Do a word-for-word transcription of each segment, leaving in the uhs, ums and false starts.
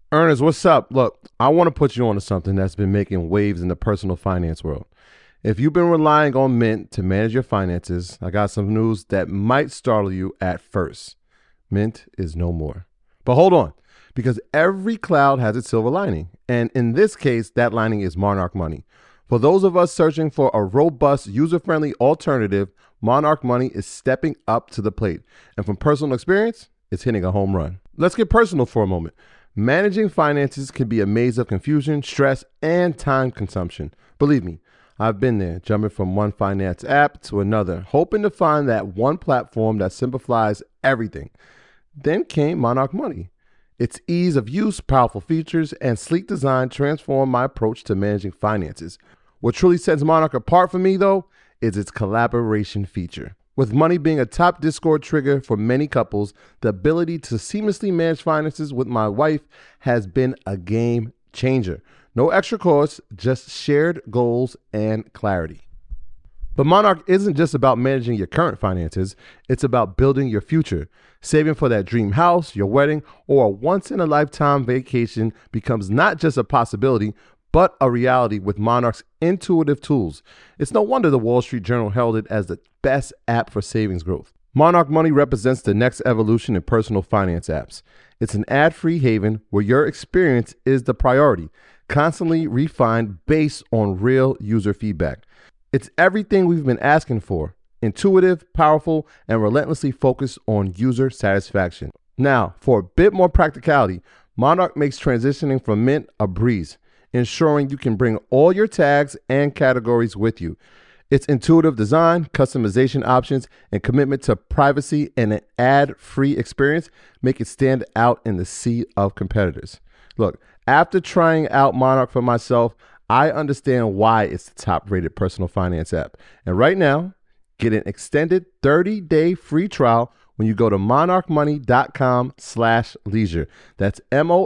Ernest, what's up? Look, I want to put you on to something that's been making waves in the personal finance world. If you've been relying on Mint to manage your finances, I got some news that might startle you at first. Mint is no more. But hold on, because every cloud has its silver lining. And in this case, that lining is Monarch Money. For those of us searching for a robust, user-friendly alternative, Monarch Money is stepping up to the plate. And from personal experience, it's hitting a home run. Let's get personal for a moment. Managing finances can be a maze of confusion, stress, and time consumption. Believe me, I've been there, jumping from one finance app to another, hoping to find that one platform that simplifies everything. Then came Monarch Money. Its ease of use, powerful features, and sleek design transformed my approach to managing finances. What truly sets Monarch apart for me, though, is its collaboration feature. With Money being a top Discord trigger for many couples, the ability to seamlessly manage finances with my wife has been a game changer. No extra costs, just shared goals and clarity. But Monarch isn't just about managing your current finances, it's about building your future. Saving for that dream house, your wedding, or a once-in-a-lifetime vacation becomes not just a possibility, but a reality with Monarch's intuitive tools. It's no wonder the Wall Street Journal hailed it as the best app for savings growth. Monarch Money represents the next evolution in personal finance apps. It's an ad-free haven where your experience is the priority, constantly refined based on real user feedback. It's everything we've been asking for: intuitive, powerful, and relentlessly focused on user satisfaction. Now, for a bit more practicality, Monarch makes transitioning from Mint a breeze, ensuring you can bring all your tags and categories with you. Its intuitive design, customization options, and commitment to privacy and an ad-free experience make it stand out in the sea of competitors. Look, after trying out Monarch for myself, I understand why it's the top-rated personal finance app. And right now, get an extended thirty-day free trial when you go to monarchmoney.com slash leisure. That's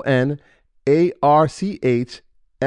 M-O-N-A-R-C-H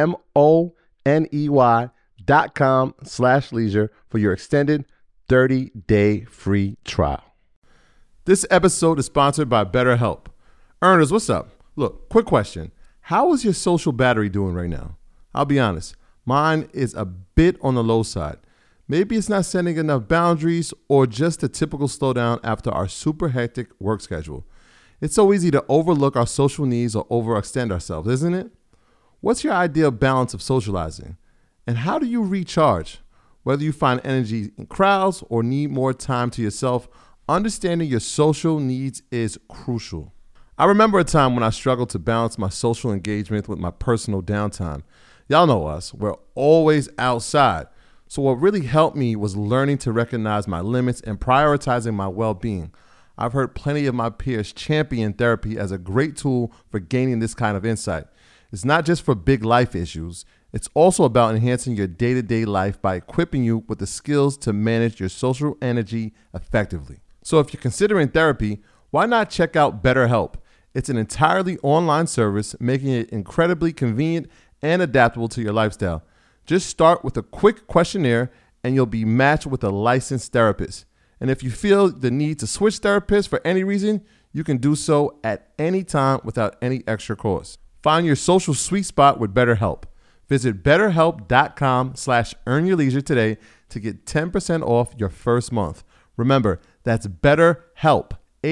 M-O-N-E-Y dot com slash leisure for your extended thirty-day free trial. This episode is sponsored by BetterHelp. Ernest, what's up? Look, quick question. How is your social battery doing right now? I'll be honest, mine is a bit on the low side. Maybe it's not setting enough boundaries or just a typical slowdown after our super hectic work schedule. It's so easy to overlook our social needs or overextend ourselves, isn't it? What's your ideal balance of socializing? And how do you recharge? Whether you find energy in crowds or need more time to yourself, understanding your social needs is crucial. I remember a time when I struggled to balance my social engagement with my personal downtime. Y'all know us, we're always outside. So what really helped me was learning to recognize my limits and prioritizing my well-being. I've heard plenty of my peers champion therapy as a great tool for gaining this kind of insight. It's not just for big life issues. It's also about enhancing your day-to-day life by equipping you with the skills to manage your social energy effectively. So if you're considering therapy, why not check out BetterHelp? It's an entirely online service, making it incredibly convenient and adaptable to your lifestyle. Just start with a quick questionnaire and you'll be matched with a licensed therapist. And if you feel the need to switch therapists for any reason, you can do so at any time without any extra cost. Find your social sweet spot with BetterHelp. Visit betterhelp.com slash earn your leisure today to get ten percent off your first month. Remember, that's BetterHelp,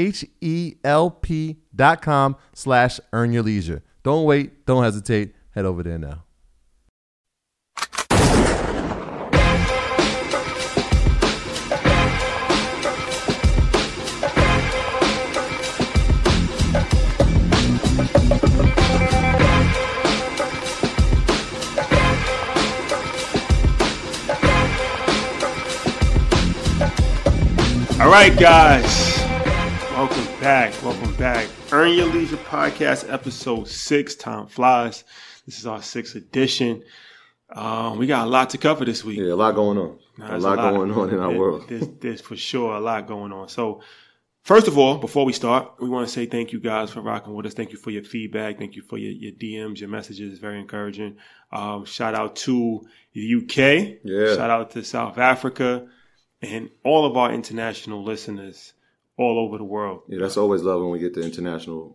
H-E-L-P dot com slash earn your leisure. Don't wait, don't hesitate, head over there now. All right, guys, welcome back. Welcome back. Earn Your Leisure Podcast, episode six. Time flies. This is our sixth edition. Um, we got a lot to cover this week. Yeah, a lot going on. Nah, a, lot a lot going on in our there, world. There's, there's for sure a lot going on. So, first of all, before we start, we want to say thank you guys for rocking with us. Thank you for your feedback. Thank you for your, your D Ms, your messages. It's very encouraging. Um, shout out to the U K. Yeah. Shout out to South Africa. And all of our international listeners all over the world. Yeah, that's always love when we get the international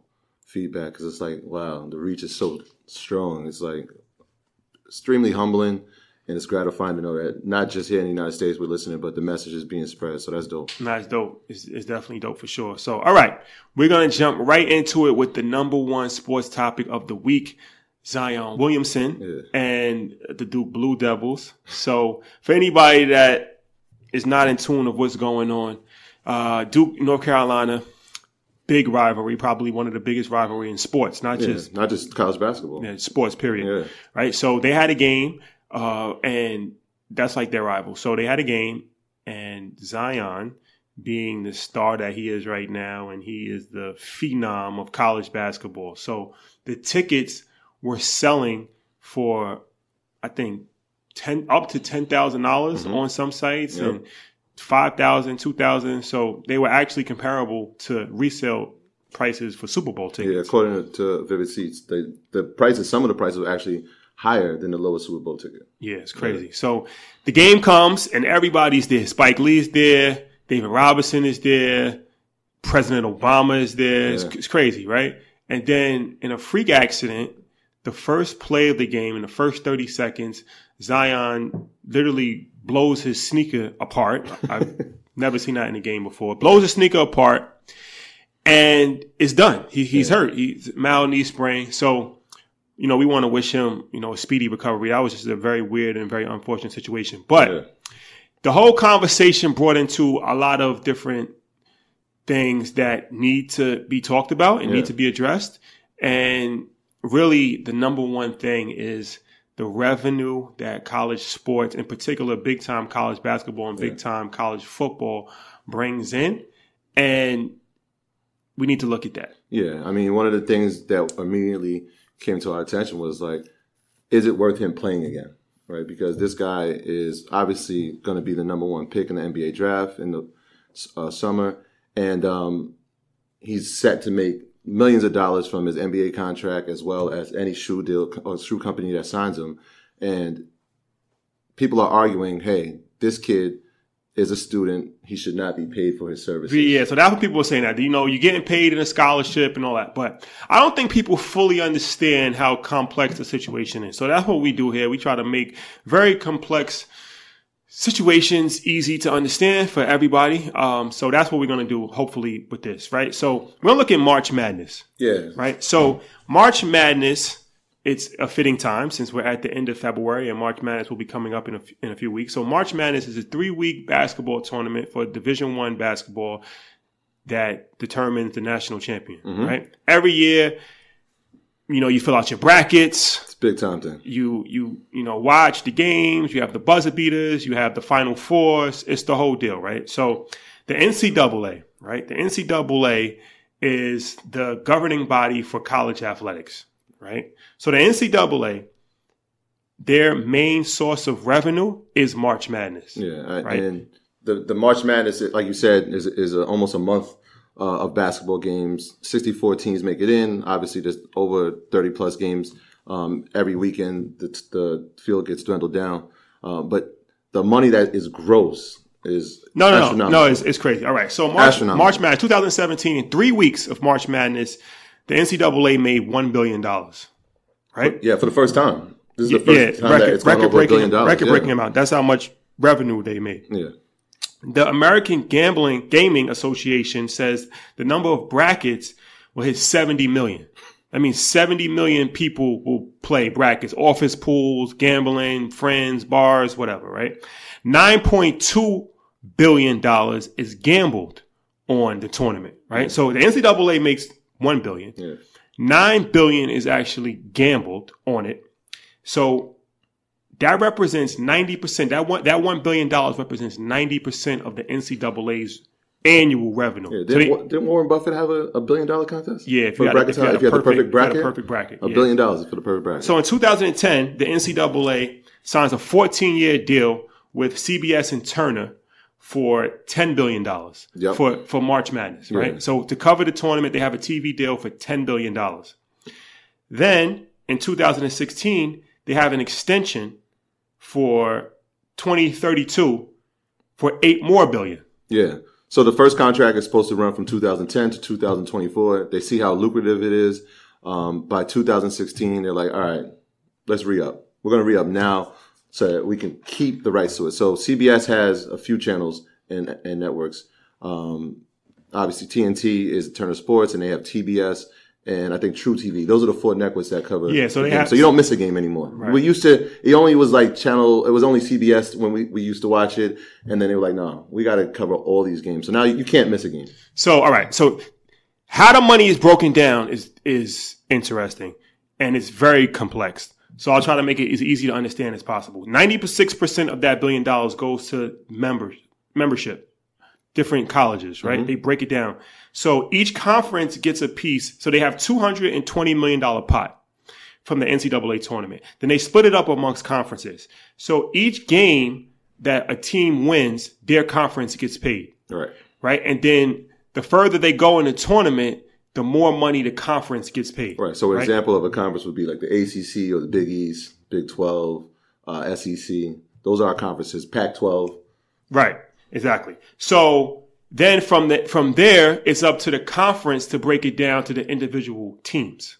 feedback because it's like, wow, the reach is so strong. It's like extremely humbling. And it's gratifying to know that not just here in the United States we're listening, but the message is being spread. So that's dope. That's dope. It's, it's definitely dope for sure. So, all right. We're going to jump right into it with the number one sports topic of the week, Zion Williamson yeah. and the Duke Blue Devils. So, for anybody that is not in tune of what's going on, uh, Duke, North Carolina, big rivalry, probably one of the biggest rivalry in sports, not yeah, just not just college basketball. Yeah, sports, period. Yeah. Right? So, they had a game. Uh, and that's like their rival. So they had a game, and Zion, being the star that he is right now, and he is the phenom of college basketball. So the tickets were selling for, I think, ten up to ten thousand dollars mm-hmm. on some sites, yep. and five thousand, two thousand. So they were actually comparable to resale prices for Super Bowl tickets. Yeah, according to Vivid Seats, they, the prices, some of the prices were actually higher than the lowest Super Bowl ticket. Yeah, it's crazy. Yeah. So the game comes and everybody's there. Spike Lee's there. David Robinson is there. President Obama is there. Yeah. It's, it's crazy, right? And then in a freak accident, the first play of the game, in the first thirty seconds, Zion literally blows his sneaker apart. I've never seen that in a game before. Blows his sneaker apart and it's done. He, he's yeah. hurt. He's mild knee sprain. So, you know, we want to wish him, you know, a speedy recovery. That was just a very weird and very unfortunate situation. But yeah. the whole conversation brought into a lot of different things that need to be talked about and yeah. need to be addressed. And really, the number one thing is the revenue that college sports, in particular, big-time college basketball and yeah. big-time college football brings in. And we need to look at that. Yeah. I mean, one of the things that immediately came to our attention was like, is it worth him playing again? Right? Because this guy is obviously going to be the number one pick in the N B A draft in the uh, summer. And um, he's set to make millions of dollars from his N B A contract as well as any shoe deal or shoe company that signs him. And people are arguing, hey, this kid is a student. He should not be paid for his services. Yeah, so that's what people were saying that. You know, you're getting paid in a scholarship and all that. But I don't think people fully understand how complex the situation is. So that's what we do here. We try to make very complex situations easy to understand for everybody. Um, so that's what we're going to do, hopefully, with this, right? So we're going to look at March Madness. Yeah. Right? So March Madness, it's a fitting time since we're at the end of February and March Madness will be coming up in a, in a few weeks. So March Madness is a three-week basketball tournament for Division One basketball that determines the national champion, mm-hmm. right? Every year, you know, you fill out your brackets. It's a big time thing. You, you, you know, watch the games. You have the buzzer beaters. You have the Final Fours. It's the whole deal, right? So the N C double A, right? The N C double A is the governing body for college athletics. Right. So the N C double A, their main source of revenue is March Madness. Yeah. Right? And the, the March Madness, like you said, is is a, almost a month uh, of basketball games. sixty-four teams make it in. Obviously, there's over thirty plus games um, every weekend. The, the field gets dwindled down. Uh, but the money that is gross is no, no, no, no. It's, it's crazy. All right. So March, March Madness, twenty seventeen, in three weeks of March Madness, the N C double A made one billion dollars, right? Yeah, for the first time. This is the first yeah, time record, that it's gone over a billion dollars. Record-breaking yeah. amount. That's how much revenue they made. Yeah. The American Gambling Gaming Association says the number of brackets will hit seventy million. That means seventy million people will play brackets, office pools, gambling, friends, bars, whatever, right? nine point two billion dollars is gambled on the tournament, right? Yeah. So the N C double A makes one billion dollars. Yeah. nine billion dollars is actually gambled on it. So that represents ninety percent. That one, that one billion dollars represents ninety percent of the N C double A's annual revenue. Yeah, didn't, so they, didn't Warren Buffett have a, a billion dollar contest? Yeah, if for you, had, if you had, if you had, perfect, the perfect bracket, had a perfect bracket. A yeah. billion dollars for the perfect bracket. So in two thousand ten, the N C double A signs a fourteen-year deal with C B S and Turner for ten billion dollars yep. for, for March Madness, right? Yeah. So to cover the tournament, they have a T V deal for ten billion dollars. Then in two thousand sixteen, they have an extension for twenty thirty-two for eight more billion. Yeah. So the first contract is supposed to run from two thousand ten to two thousand twenty-four. They see how lucrative it is. Um, by two thousand sixteen, they're like, all right, let's re-up. We're going to re-up now so that we can keep the rights to it. So C B S has a few channels and, and networks. Um, obviously, T N T is Turner Sports, and they have T B S and I think True T V. Those are the four networks that cover. Yeah, so they have. So you don't miss a game anymore. Right. We used to. It only was like channel. It was only C B S when we, we used to watch it, and then they were like, "No, we got to cover all these games." So now you can't miss a game. So all right. So how the money is broken down is is interesting, and it's very complex. So I'll try to make it as easy to understand as possible. ninety-six percent of that billion dollars goes to members membership, different colleges, right? Mm-hmm. They break it down. So each conference gets a piece. So they have two hundred twenty million dollars pot from the N C double A tournament. Then they split it up amongst conferences. So each game that a team wins, their conference gets paid. Right. Right. And then the further they go in the tournament, the more money the conference gets paid. Right. So an right? example of a conference would be like the A C C or the Big East, Big twelve, uh, S E C. Those are our conferences. Pac twelve. Right. Exactly. So then from the, from there, it's up to the conference to break it down to the individual teams.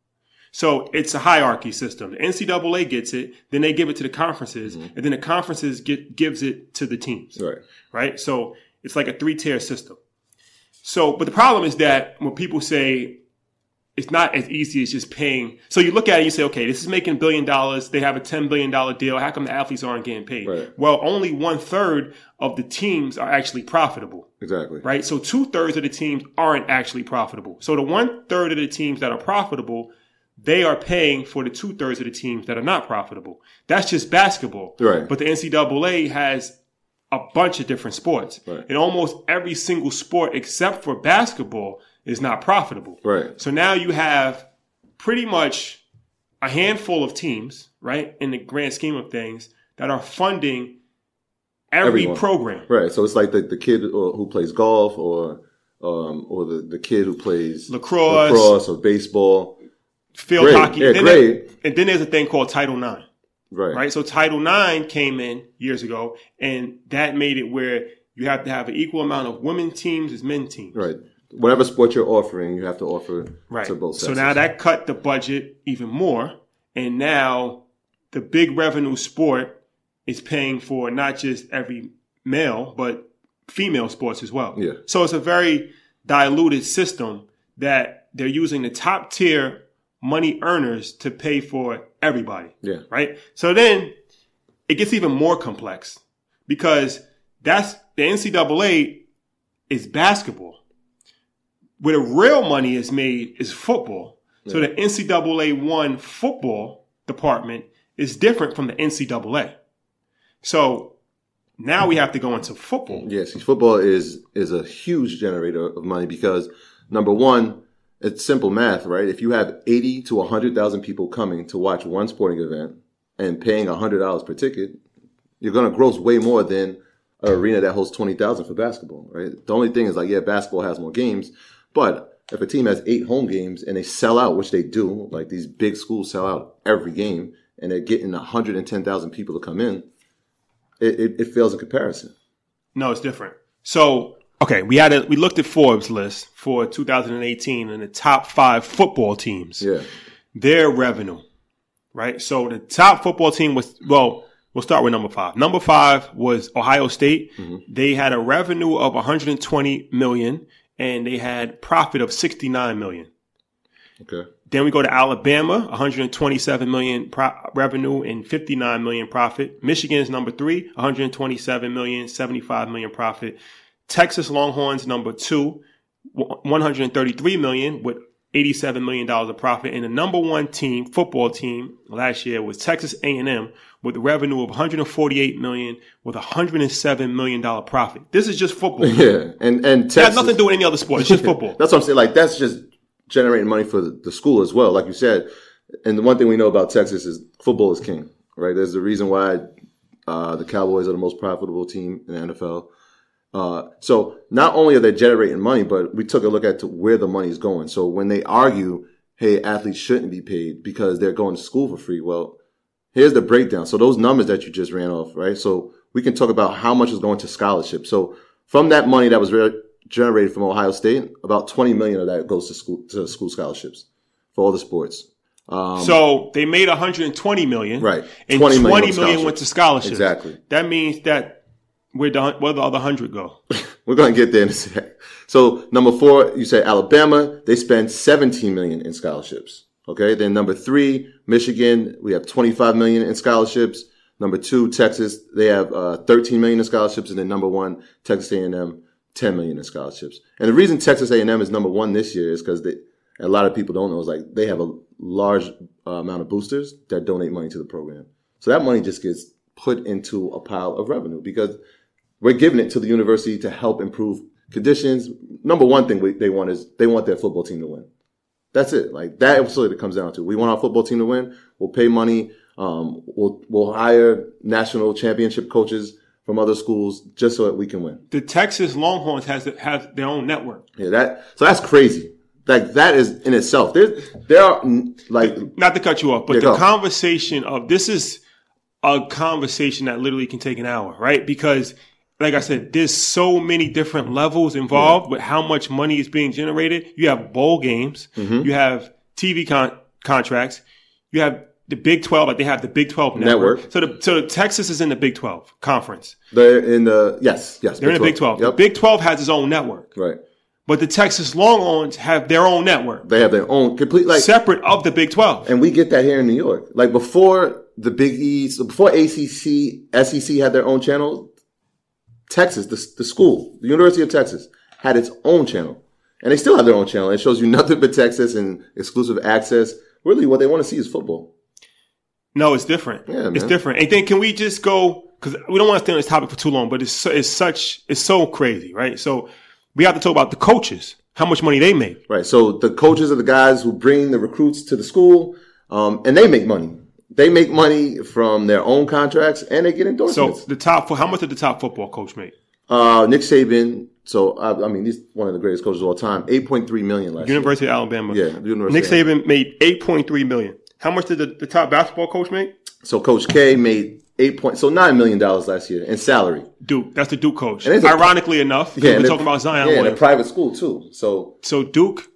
So it's a hierarchy system. The N C double A gets it, then they give it to the conferences, mm-hmm. and then the conferences get gives it to the teams. Right. Right. So it's like a three-tier system. So, but the problem is that when people say it's not as easy as just paying. So you look at it and you say, okay, this is making a billion dollars. They have a ten billion dollars deal. How come the athletes aren't getting paid? Right. Well, only one third of the teams are actually profitable. Exactly. Right. So two thirds of the teams aren't actually profitable. So the one third of the teams that are profitable, they are paying for the two thirds of the teams that are not profitable. That's just basketball. Right. But the N C double A has a bunch of different sports. Right. And almost every single sport except for basketball is not profitable. Right. So now you have pretty much a handful of teams, right, in the grand scheme of things, that are funding every Everyone. program. Right. So it's like the, the kid who plays golf or um, or the, the kid who plays lacrosse, lacrosse or baseball. Field great. hockey. Yeah, and, then great. There, and then there's a thing called Title nine. Right. Right. So Title nine came in years ago, and that made it where you have to have an equal amount of women teams as men teams. Right. Whatever sport you're offering, you have to offer right. to both sexes. So now that cut the budget even more, and now the big revenue sport is paying for not just every male, but female sports as well. Yeah. So it's a very diluted system that they're using the top tier money earners to pay for everybody. Yeah. Right. So then it gets even more complex because that's the N C double A is basketball. Where the real money is made is football. Yeah. So the N C double A one football department is different from the N C double A. So now we have to go into football. Yes, football is is a huge generator of money because number one, it's simple math, right? If you have eighty to one hundred thousand people coming to watch one sporting event and paying one hundred dollars per ticket, you're going to gross way more than an arena that hosts twenty thousand for basketball, right? The only thing is like, yeah, basketball has more games, but if a team has eight home games and they sell out, which they do, like these big schools sell out every game, and they're getting one hundred ten thousand people to come in, it, it, it fails in comparison. No, it's different. So, okay, we had a, we looked at Forbes list for two thousand eighteen and the top five football teams. Yeah. Their revenue, right? So the top football team was, well, we'll start with number five. Number five was Ohio State. Mm-hmm. They had a revenue of one hundred twenty million dollars and they had profit of sixty-nine million dollars. Okay. Then we go to Alabama, one hundred twenty-seven million dollars pro- revenue and fifty-nine million dollars profit. Michigan is number three, one hundred twenty-seven million dollars, seventy-five million dollars profit. Texas Longhorns number two, one hundred thirty-three million dollars with eighty-seven million dollars of profit. And the number one team, football team last year was Texas A and M with a revenue of one hundred forty-eight million dollars with one hundred seven million dollars profit. This is just football. Yeah. And, and Texas. It has nothing to do with any other sport. It's just football. That's what I'm saying. Like, that's just generating money for the, the school as well, like you said. And the one thing we know about Texas is football is king, right? There's the reason why uh, the Cowboys are the most profitable team in the N F L. Uh, so not only are they generating money, but we took a look at to where the money is going. So when they argue, hey, athletes shouldn't be paid because they're going to school for free. Well, here's the breakdown. So those numbers that you just ran off, right? So we can talk about how much is going to scholarship. So From that money that was re- generated from Ohio State, about twenty million of that goes to school to school scholarships for all the sports. Um, so they made one hundred twenty million, right? And twenty million, twenty million went to scholarships. Exactly. That means that where the where the other hundred go? We're going to get there in a sec. So number four, you said Alabama. They spend seventeen million in scholarships. Okay. Then number three, Michigan. We have twenty-five million in scholarships. Number two, Texas. They have uh, thirteen million in scholarships, and then number one, Texas A and M, ten million in scholarships. And the reason Texas A and M is number one this year is because they. A lot of people don't know is like they have a large uh, amount of boosters that donate money to the program. So that money just gets put into a pile of revenue because we're giving it to the university to help improve conditions. Number one thing we, they want is they want their football team to win. That's it. Like that is what it comes down to. We want our football team to win. We'll pay money. Um, we'll, we'll hire national championship coaches from other schools just so that we can win. The Texas Longhorns has have their own network. Yeah, that, so that's crazy. Like that is in itself. There, there are like not to cut you off, but yeah, the go. conversation of this is a conversation that literally can take an hour, right? Because, like I said, there's so many different levels involved yeah. with how much money is being generated. You have bowl games, mm-hmm. you have T V con- contracts, you have the Big twelve. Like they have the Big twelve network. network. So, the, so Texas is in the Big twelve conference. They're in the yes, yes. They're Big in the Big twelve. Yep. The Big twelve has its own network, right? But the Texas Longhorns have their own network. They have their own complete, like separate of the Big twelve. And we get that here in New York. Like before the Big East, before A C C, S E C had their own channel, Texas, the, the school, the University of Texas, had its own channel. And they still have their own channel. It shows you nothing but Texas and exclusive access. Really, what they want to see is football. No, it's different. Yeah, man. It's different. And then can we just go, because we don't want to stay on this topic for too long, but it's so, it's such, it's so crazy, right? So we have to talk about the coaches, how much money they make. Right. So the coaches are the guys who bring the recruits to the school, um, and they make money. They make money from their own contracts, and they get endorsements. So the top, how much did the top football coach make? Uh, Nick Saban. So I, I mean, he's one of the greatest coaches of all time. Eight point three million last University year. of Alabama. Yeah, the University. Nick Saban made eight point three million. How much did the, the top basketball coach make? So Coach K made eight point, so nine million dollars last year in salary. Duke, that's the Duke coach. And ironically a, enough, yeah, we're talking about Zion. Yeah, in a private school too. So, so Duke,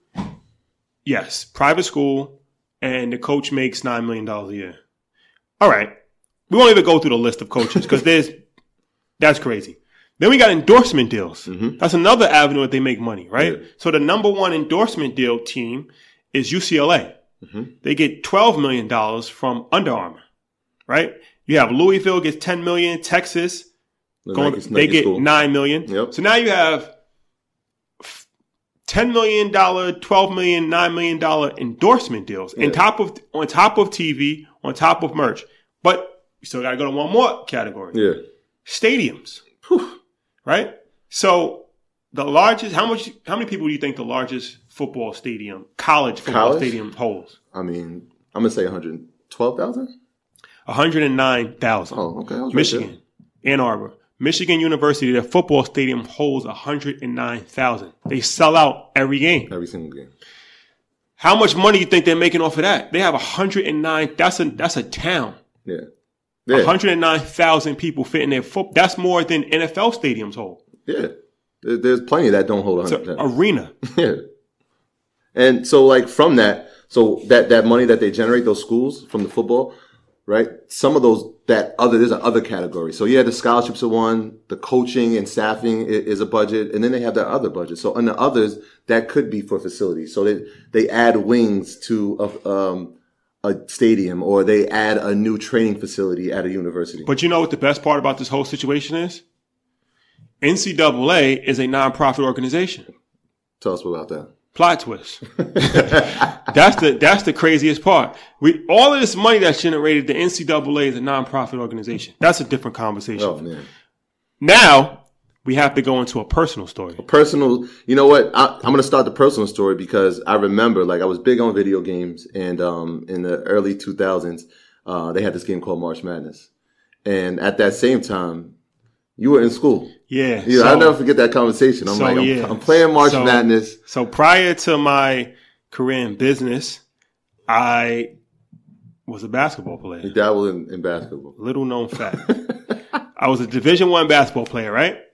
yes, private school, and the coach makes nine million dollars a year. All right, we won't even go through the list of coaches because there's that's crazy. Then we got endorsement deals. Mm-hmm. That's another avenue that they make money, right? Yeah. So the number one endorsement deal team is U C L A. Mm-hmm. They get twelve million dollars from Under Armour, right? You have Louisville gets ten million dollars. Texas, the going, Nike, they Nike get school. nine million dollars. Yep. So now you have ten million dollars, twelve million dollars, nine million dollars endorsement deals yeah. on top of on top of T V, on top of merch. But you still got to go to one more category. Yeah. Stadiums. Whew. Right? So the largest, how much, how many people do you think the largest football stadium, college football college? stadium holds? I mean, I'm going to say one hundred twelve thousand? one hundred nine thousand. Oh, okay. I was Michigan, right Ann Arbor. Michigan University, their football stadium holds one hundred nine thousand. They sell out every game. Every single game. How much money do you think they're making off of that? They have one hundred nine. That's a that's a town. Yeah. yeah. one hundred nine thousand people fit in their football. That's more than N F L stadiums hold. Yeah. There's plenty that don't hold one hundred. It's an arena. Yeah. And so, like, from that, so that, that money that they generate, those schools from the football, right? Some of those, that other, there's an other category. So, yeah, the scholarships are one, the coaching and staffing is a budget, and then they have their other budget. So, on the others, that could be for facilities. So, they, they add wings to a, um, a stadium, or they add a new training facility at a university. But you know what the best part about this whole situation is? N C double A is a nonprofit organization. Tell us about that. Plot twist. that's the that's the craziest part. We all of this money that's generated, the N C double A is a nonprofit organization. That's a different conversation. Oh man. Now we have to go into a personal story. A personal. You know what? I, I'm going to start the personal story because I remember, like, I was big on video games, and um, in the early two thousands, uh, they had this game called March Madness, and at that same time, you were in school. Yeah. yeah so, I'll never forget that conversation. I'm so, like, I'm, yeah. I'm playing March so, Madness. So prior to my career in business, I was a basketball player. You dabbled in, in basketball. Little known fact. I was a Division One basketball player, right?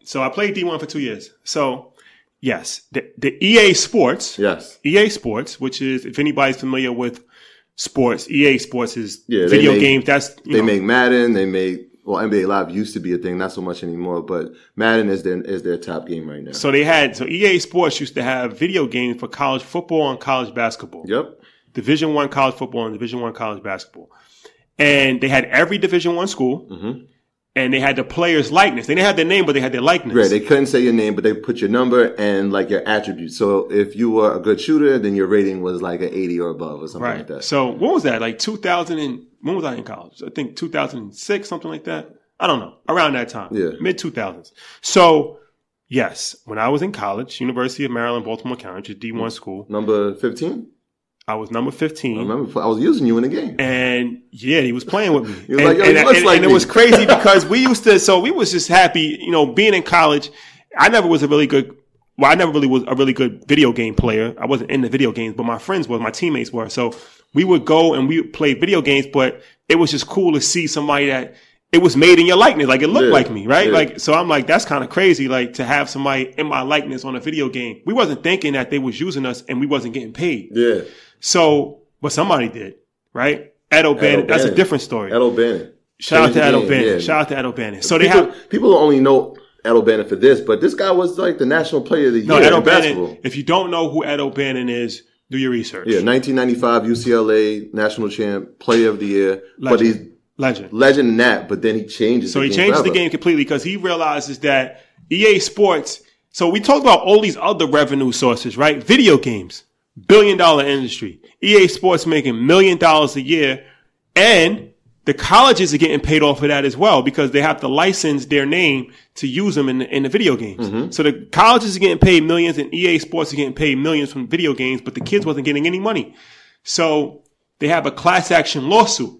So I played D one for two years. So yes, the, the E A Sports. Yes. E A Sports, which is, if anybody's familiar with sports, E A Sports is yeah, video make, games. That's you They know, make Madden. They make, well, N B A Live used to be a thing, not so much anymore, but Madden is their, is their top game right now. So they had, so E A Sports used to have video games for college football and college basketball. Yep. Division One college football and Division One college basketball. And they had every Division One school. Mm-hmm. And they had the player's likeness. They didn't have their name, but they had their likeness. Right. They couldn't say your name, but they put your number and like your attributes. So if you were a good shooter, then your rating was like an eighty or above or something right. like that. So what was that? Like two thousand and, when was I in college? I think two thousand six, something like that. I don't know. Around that time. Yeah. Mid two thousands. So yes, when I was in college, University of Maryland, Baltimore County, which is D one school. Number fifteen? I was number fifteen. I remember I was using you in the game. And yeah, he was playing with me. He was and, like, yo, and, he looks and, like and it me. was crazy because we used to, so we was just happy, you know, being in college. I never was a really good, well, I never really was a really good video game player. I wasn't into video games, but my friends were, my teammates were. So we would go and we would play video games, but it was just cool to see somebody that it was made in your likeness. Like it looked yeah. like me, right? Yeah. Like, so I'm like, that's kind of crazy. Like to have somebody in my likeness on a video game. We wasn't thinking that they was using us and we wasn't getting paid. Yeah. So, but somebody did, right? Ed O'Bannon. That's a different story. Ed O'Bannon. Shout out to Ed game, O'Bannon. yeah. Shout out to Ed O'Bannon. So people, they have people only know Ed O'Bannon for this, but this guy was like the national player of the year no Ed in O'Bannon. basketball. If you don't know who Ed O'Bannon is, do your research. Yeah, nineteen ninety-five U C L A national champ, player of the year. Legend. But he's legend. Legend in that, but then he changes. So the he game changes forever. the game completely because he realizes that E A Sports. So we talked about all these other revenue sources, right? Video games, billion dollar industry. E A Sports making million dollars a year, and the colleges are getting paid off of that as well because they have to license their name to use them in the, in the video games. Mm-hmm. So the colleges are getting paid millions and E A Sports are getting paid millions from video games, but the kids wasn't getting any money. So they have a class action lawsuit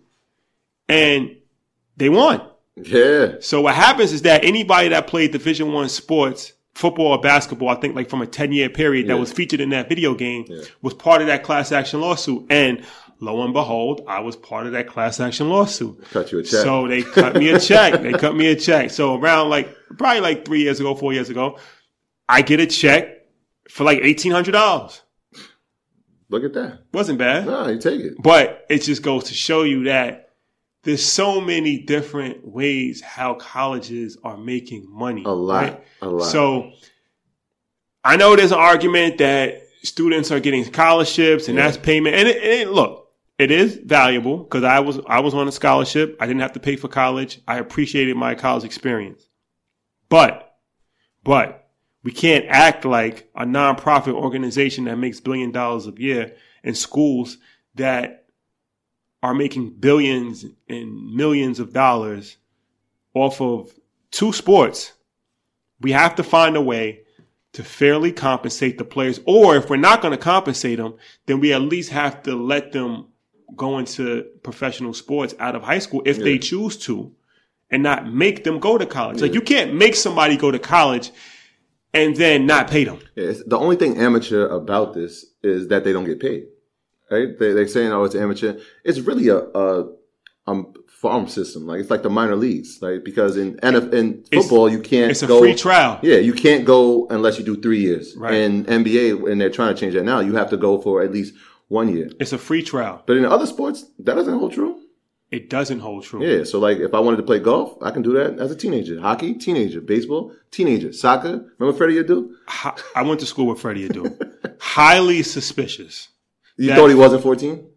and they won. Yeah. So what happens is that anybody that played Division One sports, football or basketball, I think like from a ten year period yeah. that was featured in that video game yeah. was part of that class action lawsuit. And lo and behold, I was part of that class action lawsuit. Cut you a check. So they cut me a check. They cut me a check. So around like, probably like three years ago, four years ago, I get a check for like eighteen hundred dollars. Look at that. Wasn't bad. No, you take it. But it just goes to show you that there's so many different ways how colleges are making money. A lot. Right? A lot. So I know there's an argument that students are getting scholarships and yeah. that's payment. And it, it, look, it is valuable because I was I was on a scholarship. I didn't have to pay for college. I appreciated my college experience. But, but we can't act like a nonprofit organization that makes billion dollars a year in schools that are making billions and millions of dollars off of two sports. We have to find a way to fairly compensate the players. Or if we're not going to compensate them, then we at least have to let them go into professional sports out of high school if yeah. they choose to and not make them go to college. Yeah. Like you can't make somebody go to college and then not pay them. Yeah, the only thing amateur about this is that they don't get paid. Right? They, they're saying, oh, it's amateur. It's really a, a um, farm system. Like it's like the minor leagues, right? Because in N F L, in football, it's, you can't. It's a go, free trial. Yeah, you can't go unless you do three years. Right. In N B A, and they're trying to change that now, you have to go for at least one year. It's a free trial. But in other sports, that doesn't hold true. It doesn't hold true. Yeah. So like, if I wanted to play golf, I can do that as a teenager. Hockey, teenager. Baseball, teenager. Soccer. Remember Freddie Adu? I went to school with Freddie Adu. Highly suspicious. You thought he wasn't fourteen?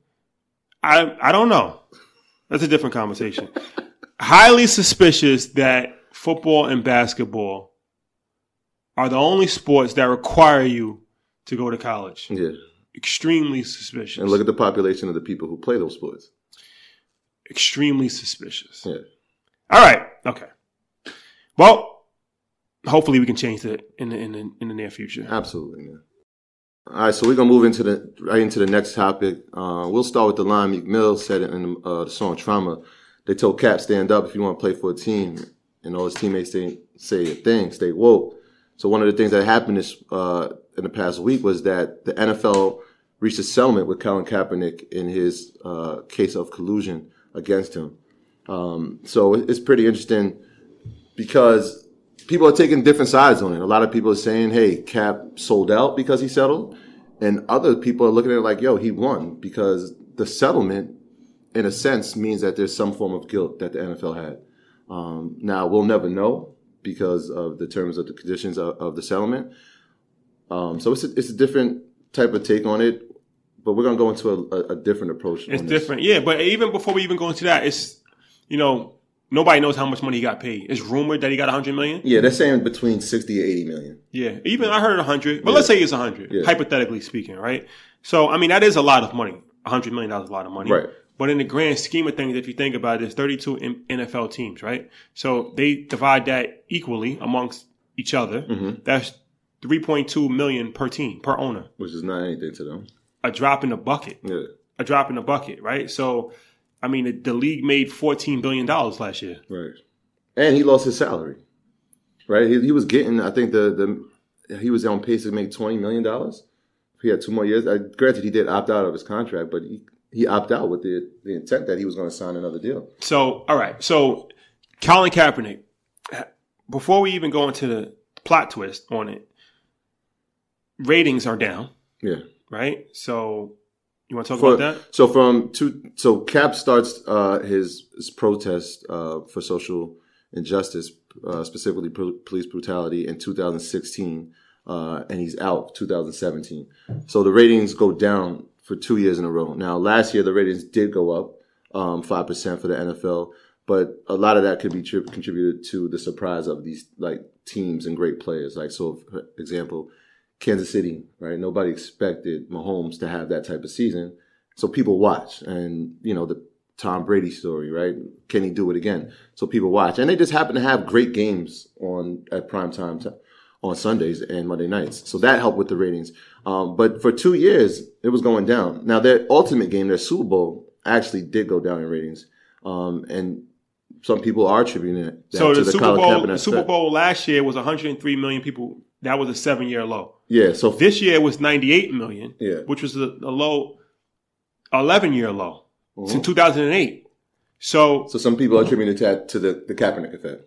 I I don't know. That's a different conversation. Highly suspicious that football and basketball are the only sports that require you to go to college. Yeah. Extremely suspicious. And look at the population of the people who play those sports. Extremely suspicious. Yeah. All right. Okay. Well, hopefully we can change that in the in the, in the near future. Absolutely, man. All right, so we're gonna move into the right into the next topic. Uh, we'll start with the line. Meek Mill said it in uh, the song "Trauma." They told Cap, "Stand up if you want to play for a team," and all his teammates say, "Say a thing, stay woke." So one of the things that happened this uh, in the past week was that the N F L reached a settlement with Colin Kaepernick in his uh, case of collusion against him. Um, so it's pretty interesting because people are taking different sides on it. A lot of people are saying, hey, Cap sold out because he settled. And other people are looking at it like, yo, he won because the settlement, in a sense, means that there's some form of guilt that the N F L had. Um, now, we'll never know because of the terms of the conditions of, of the settlement. Um, so it's a, it's a different type of take on it, but we're going to go into a, a, a different approach. It's different, yeah. But even before we even go into that, it's, you know, nobody knows how much money he got paid. It's rumored that he got one hundred million dollars. Yeah, they're saying between sixty and eighty million. Yeah, even I heard one hundred, but yeah. let's say it's one hundred, yeah. hypothetically speaking, right? So, I mean, that is a lot of money. one hundred million dollars is a lot of money. Right. But in the grand scheme of things, if you think about it, there's thirty-two N F L teams, right? So they divide that equally amongst each other. Mm-hmm. That's three point two million dollars per team, per owner. Which is not anything to them. A drop in the bucket. Yeah. A drop in the bucket, right? So, I mean, the, the league made fourteen billion dollars last year. Right. And he lost his salary, right? He, he was getting, I think the, the he was on pace to make twenty million dollars. He had two more years. I, granted, he did opt out of his contract, but he, he opted out with the, the intent that he was going to sign another deal. So, all right. So, Colin Kaepernick, before we even go into the plot twist on it, ratings are down. Yeah. Right? So, you want to talk for, about that? So, from two, so Cap starts uh, his, his protest uh, for social injustice, uh, specifically pro- police brutality, in two thousand sixteen, uh, and he's out two thousand seventeen. So the ratings go down for two years in a row. Now, last year the ratings did go up um, five percent for the N F L, but a lot of that could be tri- contributed to the surprise of these like teams and great players. Like, so for example, Kansas City, right? Nobody expected Mahomes to have that type of season, so people watch, and you know the Tom Brady story, right? Can he do it again? So people watch. And they just happen to have great games on at prime time t- on Sundays and Monday nights. So that helped with the ratings. Um, but for two years, it was going down. Now, their ultimate game, their Super Bowl, actually did go down in ratings. Um, and some people are attributing it so to the, the Super Colin Bowl, Kaepernick the Super effect. Bowl last year was one hundred three million people. That was a seven-year low. Yeah. So this year was ninety-eight million, yeah. which was a, a low, eleven-year low. It's in two thousand eight. So, so some people are attributing that to the, the Kaepernick effect.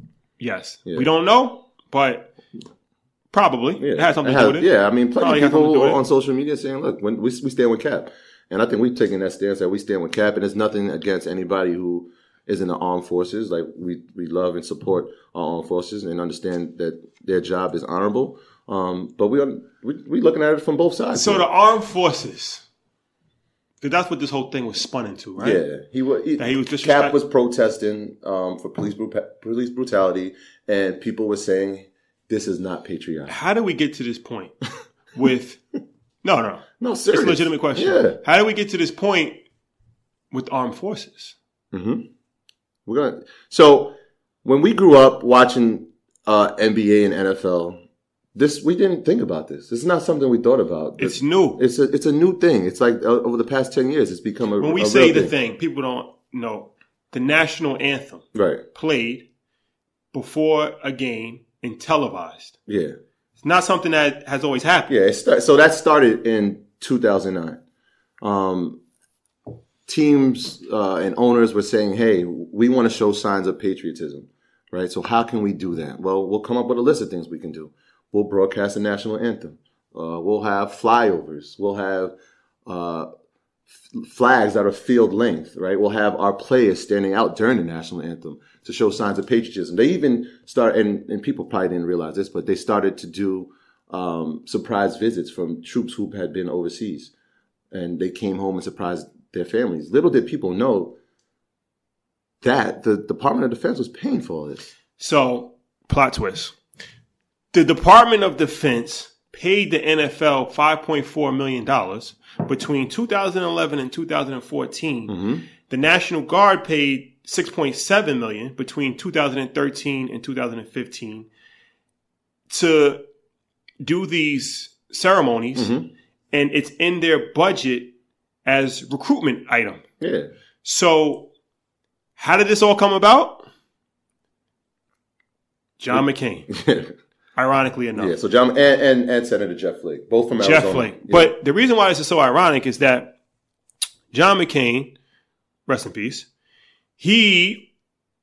Yes. Yeah. We don't know, but probably. Yeah. It has something it to has, do with it. Yeah, I mean, plenty Probably of has something to do people with it. on social media saying, look, when we, we stand with Cap. And I think we've taken that stance that we stand with Cap, and there's nothing against anybody who is in the armed forces. Like, we, we love and support our armed forces and understand that their job is honorable. Um, but we are we, we looking at it from both sides. So here. the armed forces, because that's what this whole thing was spun into, right? Yeah, he was. He, That he was Cap disrespect- was protesting um, for police bru- police brutality, and people were saying this is not patriotic. How do we get to this point with no, no, No, it's serious. a legitimate question. Yeah. How do we get to this point with armed forces? Mm-hmm. We're gonna. So when we grew up watching uh, N B A and N F L, this we didn't think about this. This is not something we thought about. It's new. It's a it's a new thing. It's like uh, over the past ten years, it's become a. When we a say real the thing. thing, people don't know the national anthem Right. played before a game and televised. Yeah. It's not something that has always happened. Yeah. It start, so that started in two thousand nine. Um, teams uh, and owners were saying, "Hey, we want to show signs of patriotism, right? So how can we do that? Well, we'll come up with a list of things we can do. We'll broadcast the national anthem. Uh, we'll have flyovers. We'll have uh, f- flags that are field length, right? We'll have our players standing out during the national anthem to show signs of patriotism. They even start, and, and people probably didn't realize this, but they started to do um, surprise visits from troops who had been overseas, and they came home and surprised their families. Little did people know that the Department of Defense was paying for all this. So, plot twist. The Department of Defense paid the N F L five point four million dollars between two thousand eleven and two thousand fourteen. Mm-hmm. The National Guard paid six point seven million dollars between two thousand thirteen and two thousand fifteen to do these ceremonies, Mm-hmm. and it's in their budget as recruitment item. Yeah. So, how did this all come about? John McCain. Ironically enough. Yeah, so John and, and, and Senator Jeff Flake, both from Arizona. Jeff Flake. Yeah. But the reason why this is so ironic is that John McCain, rest in peace, he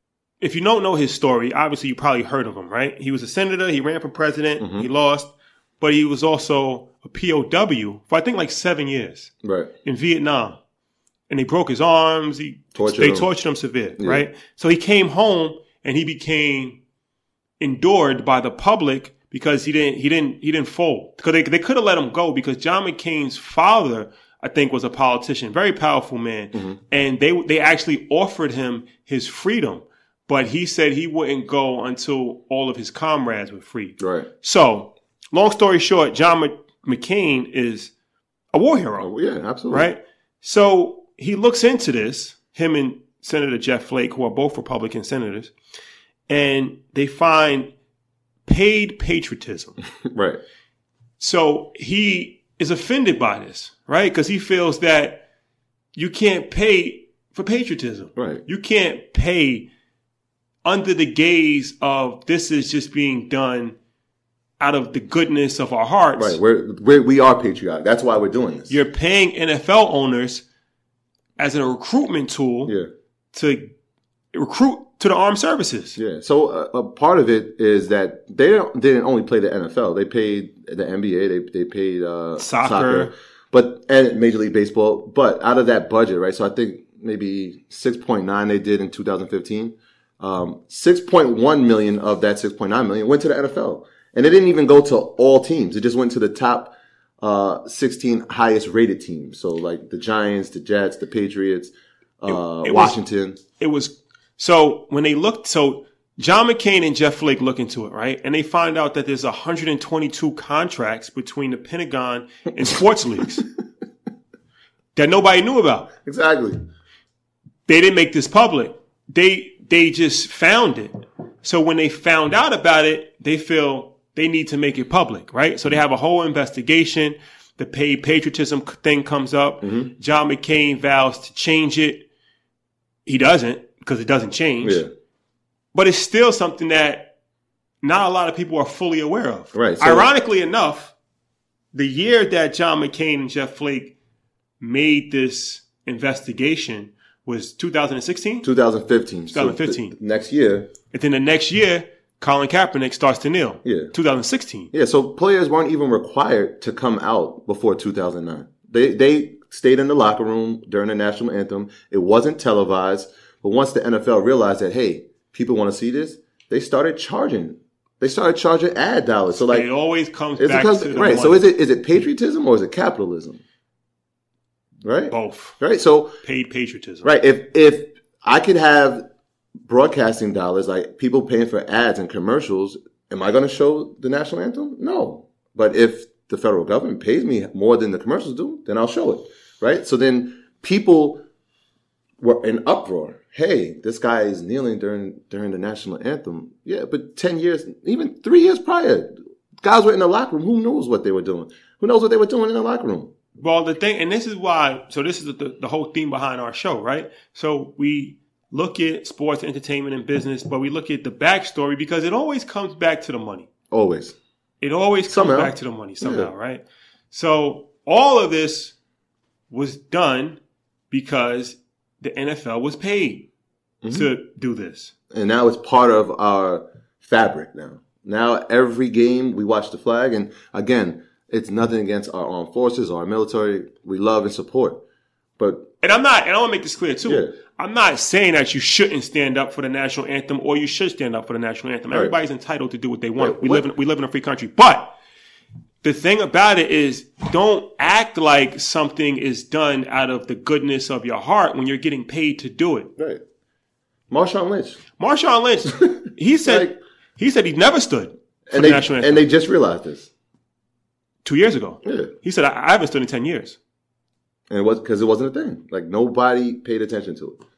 if you don't know his story, obviously you probably heard of him, right? He was a senator. He ran for president. Mm-hmm. He lost. But he was also a P O W for, I think, like seven years right. in Vietnam. And they broke his arms. He, Tortured they him. tortured him severe, Yeah. right? So he came home and he became endured by the public because he didn't he didn't he didn't fold. Because they they could have let him go because John McCain's father, I think, was a politician, very powerful man, Mm-hmm. and they they actually offered him his freedom, but he said he wouldn't go until all of his comrades were free. Right. So, long story short, John M- McCain is a war hero, Oh, yeah, absolutely. right? So he looks into this, him and Senator Jeff Flake, who are both Republican senators, and they find paid patriotism. Right. So he is offended by this, right? Because he feels that you can't pay for patriotism. Right. You can't pay under the gaze of this is just being done out of the goodness of our hearts. Right. We're, we're, we are patriotic. That's why we're doing this. You're paying N F L owners as a recruitment tool Yeah. to recruit to the armed services. Yeah. So uh, a part of it is that they don't, they didn't only play the N F L. They paid the N B A. They they paid uh, Soccer. soccer, but and Major League Baseball. But out of that budget, right? So I think maybe six point nine they did in two thousand fifteen. Um, six point one million of that six point nine million went to the N F L, and it didn't even go to all teams. It just went to the top uh, sixteen highest rated teams. So like the Giants, the Jets, the Patriots, uh, It- it was- Washington. It was so when they looked, so John McCain and Jeff Flake look into it, right? And they find out that there's one hundred twenty-two contracts between the Pentagon and sports leagues that nobody knew about. Exactly. They didn't make this public. They they just found it. So when they found out about it, they feel they need to make it public, right? So they have a whole investigation. The paid patriotism thing comes up. Mm-hmm. John McCain vows to change it. He doesn't because it doesn't change. Yeah. But it's still something that not a lot of people are fully aware of. Right, so- Ironically enough, the year that John McCain and Jeff Flake made this investigation was two thousand sixteen. twenty fifteen. So twenty fifteen. th- next year. And then the next year, Colin Kaepernick starts to kneel. Yeah. twenty sixteen. Yeah. So players weren't even required to come out before two thousand nine. They they stayed in the locker room during the national anthem. It wasn't televised. But once the N F L realized that, hey, people want to see this, they started charging. They started charging ad dollars. So like, It always comes is it back 'cause- to the right. money. So is it is it patriotism or is it capitalism? Right. Both. Right. So Paid patriotism. right. If if I could have broadcasting dollars, like people paying for ads and commercials, am I going to show the national anthem? No. But if the federal government pays me more than the commercials do, then I'll show it. Right. So then people were in uproar. Hey, this guy is kneeling during during the national anthem. Yeah, but ten years, even three years prior, guys were in the locker room. Who knows what they were doing? Who knows what they were doing in the locker room? Well, the thing, and this is why, so this is the, the whole theme behind our show, right? So we look at sports, entertainment, and business, but we look at the backstory because it always comes back to the money. Always. It always comes Somehow. back to the money somehow, Yeah. right? So all of this was done because the N F L was paid Mm-hmm. to do this. And now it's part of our fabric now. Now every game we watch the flag. And again, it's nothing against our armed forces or our military. We love and support. But And I'm not, and I want to make this clear too. Yeah. I'm not saying that you shouldn't stand up for the national anthem or you should stand up for the national anthem. Right. Everybody's entitled to do what they want. Right. We What- live in, we live in a free country. But the thing about it is don't act like something is done out of the goodness of your heart when you're getting paid to do it. right. Marshawn Lynch. Marshawn Lynch, he said, Like- he said he never stood for And the they, national anthem and they just realized this. two years ago. Yeah. He said, I, I haven't stood in ten years. And it was because it wasn't a thing. Like nobody paid attention to it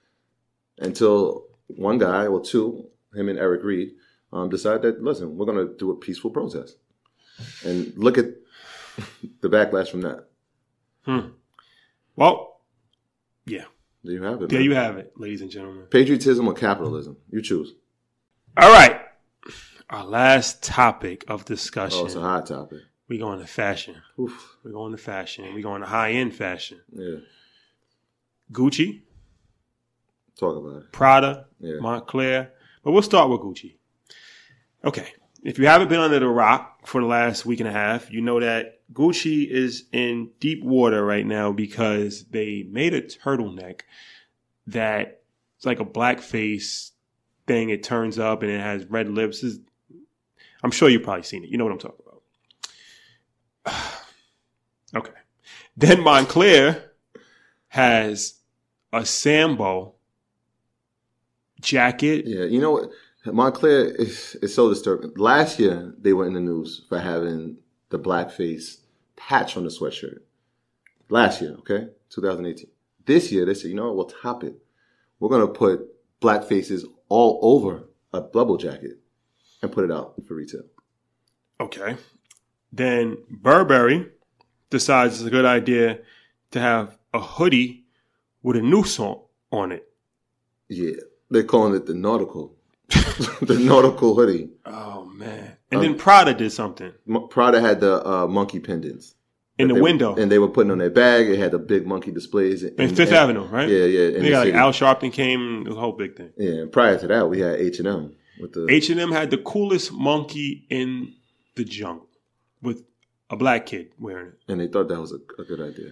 until one guy or two, him and Eric Reed, um, decided that, listen, we're going to do a peaceful protest. And look at the backlash from that. Hmm. Well, yeah. There you have it. There man. you have it, ladies and gentlemen. Patriotism or capitalism? You choose. All right. Our last topic of discussion. Oh, it's a hot topic. We're going to fashion. Oof. We're going to fashion. We're going to high-end fashion. Yeah. Gucci, Talk about it. Prada, Yeah. Montclair. But we'll start with Gucci. Okay. If you haven't been under the rock for the last week and a half, you know that Gucci is in deep water right now because they made a turtleneck that it's like a blackface thing. It turns up and it has red lips. I'm sure you've probably seen it. You know what I'm talking about. Okay. Then Moncler has a Sambo jacket. Yeah, you know what? Moncler is, is so disturbing. Last year, they were in the news for having the blackface patch on the sweatshirt. Last year, okay? twenty eighteen. This year, they said, you know what? We'll top it. We're going to put black faces all over a bubble jacket and put it out for retail. Okay. Then Burberry decides it's a good idea to have a hoodie with a noose on, on it. Yeah. They're calling it the nautical. The nautical hoodie. Oh, man. And um, then Prada did something. Prada had the uh, monkey pendants. In the window. Were, and they were putting on their bag. It had the big monkey displays. In, in Fifth and, Avenue, right? Yeah, yeah. They got like Al Sharpton came, the whole big thing. Yeah, and prior to that, we had H and M. With the H and M had the coolest monkey in the jungle with a black kid wearing it. And they thought that was a, a good idea.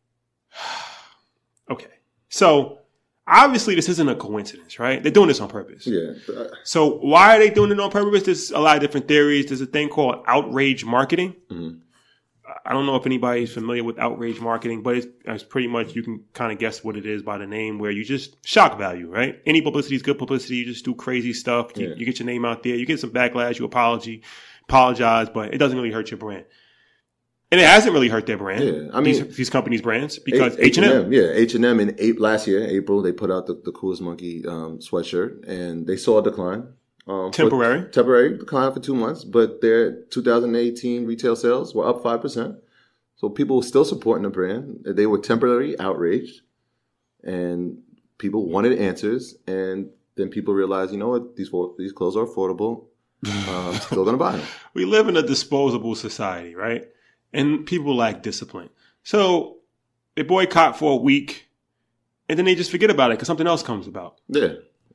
Okay. So, obviously, this isn't a coincidence, right? They're doing this on purpose. Yeah. So, why are they doing it on purpose? There's a lot of different theories. There's a thing called outrage marketing. Mm-hmm. I don't know if anybody's familiar with outrage marketing, but it's, it's pretty much, you can kind of guess what it is by the name, where you just shock value, right? Any publicity is good publicity. You just do crazy stuff. You, yeah. you get your name out there. You get some backlash. You apology, apologize, but it doesn't really hurt your brand. And it hasn't really hurt their brand. Yeah, I mean, these, these companies' brands, because H and M. Yeah, H and M in eight, last year, April, they put out the, the coolest monkey um, sweatshirt, and they saw a decline. Um, temporary. For, temporary decline for two months, but their two thousand eighteen retail sales were up five percent. So people were still supporting the brand. They were temporarily outraged, and people wanted answers. And then people realized, you know what, these these clothes are affordable. Uh, I'm still going to buy them. We live in a disposable society, right? And people lack discipline. So they boycott for a week, and then they just forget about it because something else comes about. Yeah.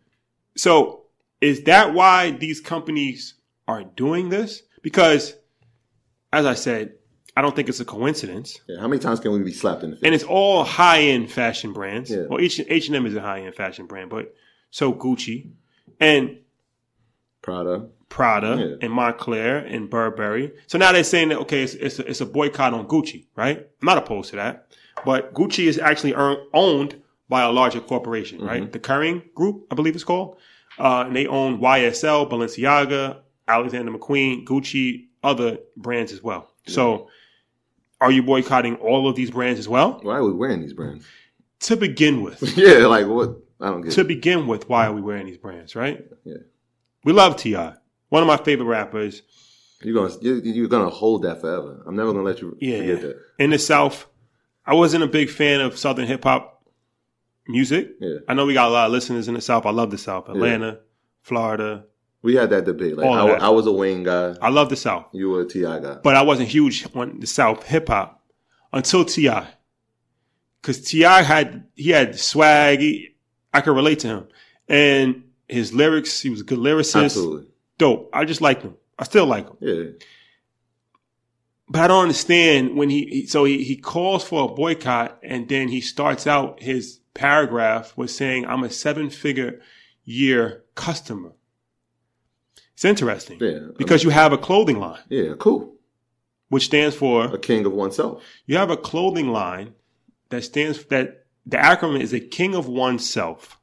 So is that why these companies are doing this? Because, as I said, I don't think it's a coincidence. Yeah, how many times can we be slapped in the face? And it's all high-end fashion brands. Yeah. Well, H and M is a high-end fashion brand, but so Gucci and Prada. Prada yeah. and Moncler and Burberry. So now they're saying that, okay, it's, it's, a, it's a boycott on Gucci, right? I'm not opposed to that. But Gucci is actually earned, owned by a larger corporation, mm-hmm. right? The Kering Group, I believe it's called. Uh, and they own Y S L, Balenciaga, Alexander McQueen, Gucci, other brands as well. Yeah. So are you boycotting all of these brands as well? Why are we wearing these brands? To begin with. yeah, like what? I don't get To it. begin with, why are we wearing these brands, right? Yeah. We love T I One of my favorite rappers. You're gonna you're, you're gonna hold that forever. I'm never gonna let you yeah, forget that. In the South, I wasn't a big fan of Southern hip hop music. Yeah. I know we got a lot of listeners in the South. I love the South. Atlanta, yeah. Florida. We had that debate. Like I, that. I was a Wayne guy. I love the South. You were a T I guy. But I wasn't huge on the South hip hop until T I Because T I had he had swag. He, I could relate to him. And his lyrics, he was a good lyricist. Absolutely. Dope. I just liked him. I still like him. Yeah. But I don't understand when he, he so he, he calls for a boycott, and then he starts out his paragraph with saying, I'm a seven figure year customer. It's interesting. Yeah. Because I mean, you have a clothing line. Yeah, cool. Which stands for a king of oneself. You have a clothing line that stands that the acronym is a king of oneself.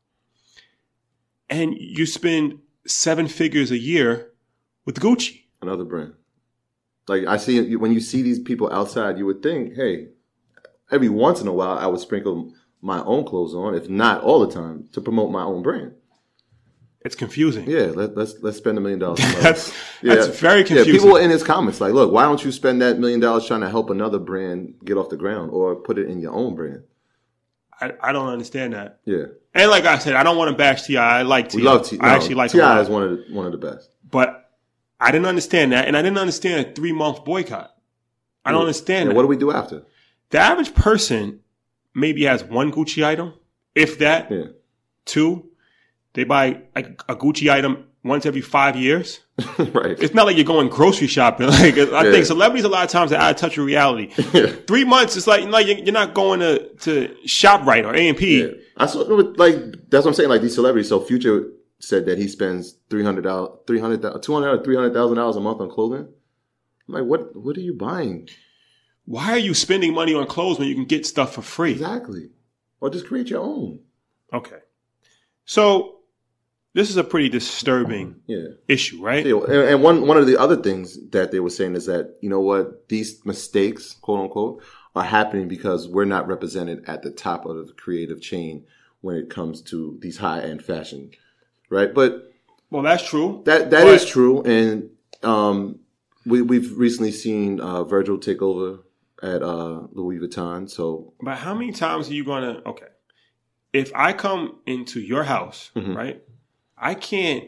And you spend seven figures a year with Gucci. Another brand. Like I see, when you see these people outside, you would think, hey, every once in a while I would sprinkle my own clothes on, if not all the time, to promote my own brand. It's confusing. Yeah, let, let's let's spend a million dollars. that's yeah. that's very confusing. Yeah, people in his comments like, look, why don't you spend that million dollars trying to help another brand get off the ground or put it in your own brand? I, I don't understand that. Yeah. And like I said, I don't want to bash T I I like T I We love T I I actually like T I is one of the, one of the best. But I didn't understand that, and I didn't understand a three month boycott. I don't yeah. understand yeah, that. What do we do after? The average person maybe has one Gucci item, if that. Yeah. Two, They buy like a Gucci item once every five years. Right. It's not like you're going grocery shopping. Like I yeah. think celebrities a lot of times are out of touch with reality. Yeah. Three months, it's like, like you're not going to, to ShopRite or A and P. Yeah. I saw, like, that's what I'm saying. Like these celebrities. So Future said that he spends three hundred dollars, three hundred, two hundred, three hundred thousand dollars a month on clothing. I'm like, what, what are you buying? Why are you spending money on clothes when you can get stuff for free? Exactly. Or just create your own. Okay. So this is a pretty disturbing yeah. issue, right? Yeah. And one, one of the other things that they were saying is that, you know what, these mistakes, quote unquote, are happening because we're not represented at the top of the creative chain when it comes to these high-end fashion, right? But well, that's true. That that but, is true, and um, we we've recently seen uh, Virgil take over at uh, Louis Vuitton. So, but how many times are you gonna? Okay, if I come into your house, mm-hmm. right, I can't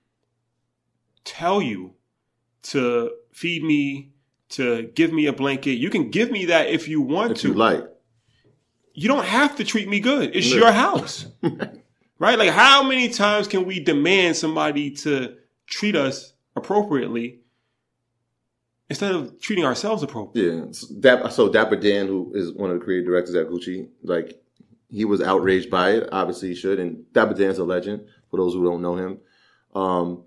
tell you to feed me, to give me a blanket. You can give me that if you want if to. You like. You don't have to treat me good. It's Look. your house. Right? Like, how many times can we demand somebody to treat us appropriately instead of treating ourselves appropriately? Yeah. So Dapper Dan, who is one of the creative directors at Gucci, like, he was outraged by it. Obviously, he should. And Dapper Dan's a legend, for those who don't know him. Um,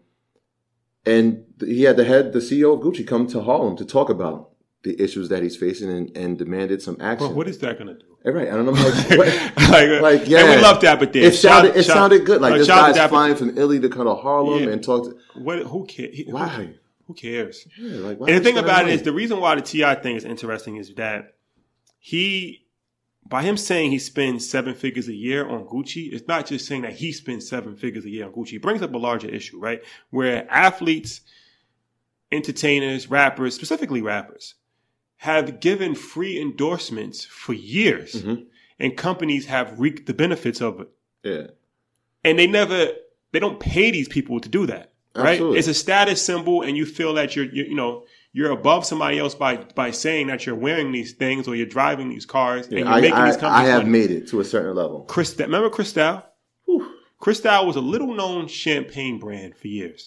and he had the head, the C E O of Gucci, come to Harlem to talk about the issues that he's facing and, and demanded some action. Well, what is that going to do? Right. I don't know. Like, like, like, yeah. And we love Dapper Dan. It sounded, it shout, sounded good. Like, uh, this guy's flying from Italy to come to Harlem yeah. and talk to... What? Who cares? Why? Who cares? Yeah, like, why and the thing about it is, the reason why the T I thing is interesting is that he, by him saying he spends seven figures a year on Gucci, it's not just saying that he spends seven figures a year on Gucci. It brings up a larger issue, right? Where athletes, entertainers, rappers, specifically rappers, have given free endorsements for years, mm-hmm. and companies have reaped the benefits of it. Yeah. And they never, they don't pay these people to do that, right? Absolutely. It's a status symbol, and you feel that you're, you, you know, you're above somebody else by, by saying that you're wearing these things or you're driving these cars yeah, and you're I, making I, these companies I have money. made it to a certain level. Cristal, remember Cristal? Whew. Cristal was a little known champagne brand for years.